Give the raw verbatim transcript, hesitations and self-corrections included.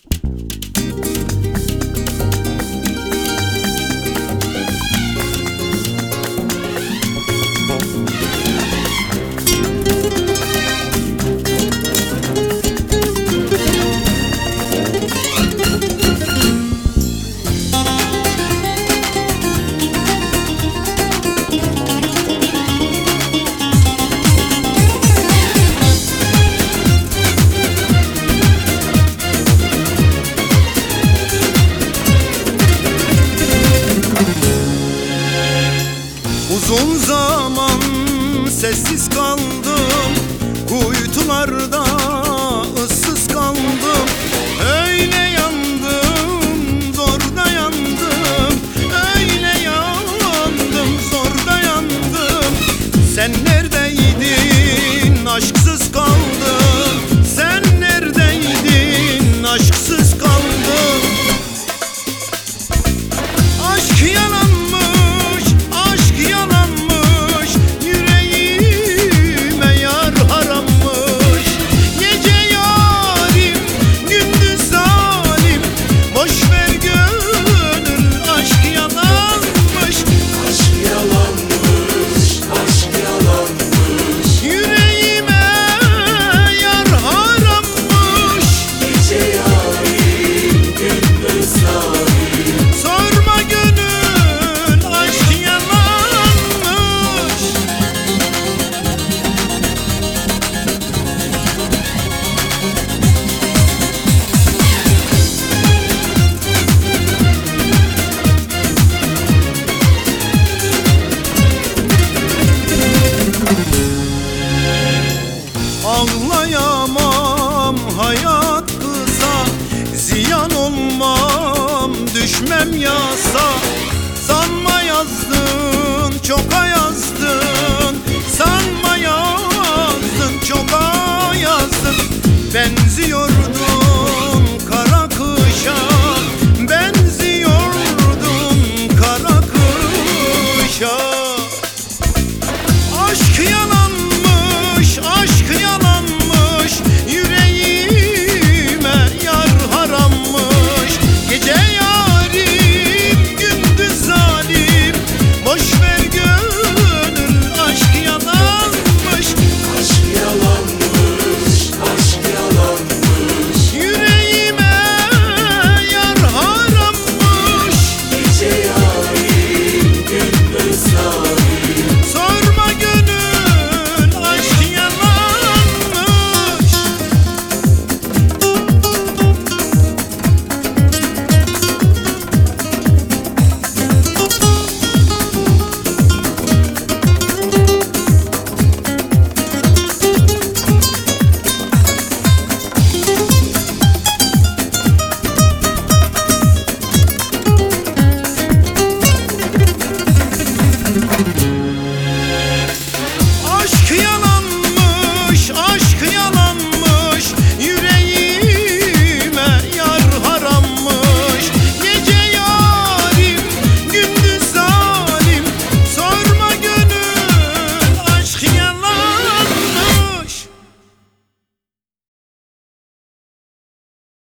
Uzun zaman sessiz kaldım, kuytularda ıssız kaldım. Öyle yandım, zor dayandım. Öyle yandım, zor dayandım. Sen neredeydin, aşksız kaldım. Sen neredeydin, aşksız kaldım. Aşk yalan, ağlayamam, hayat kısa. Ziyan olmam, düşmem yasa. Sanma yazdın, çoka yazdın. Sanma yazdın, çoka yazdın. Benziyordum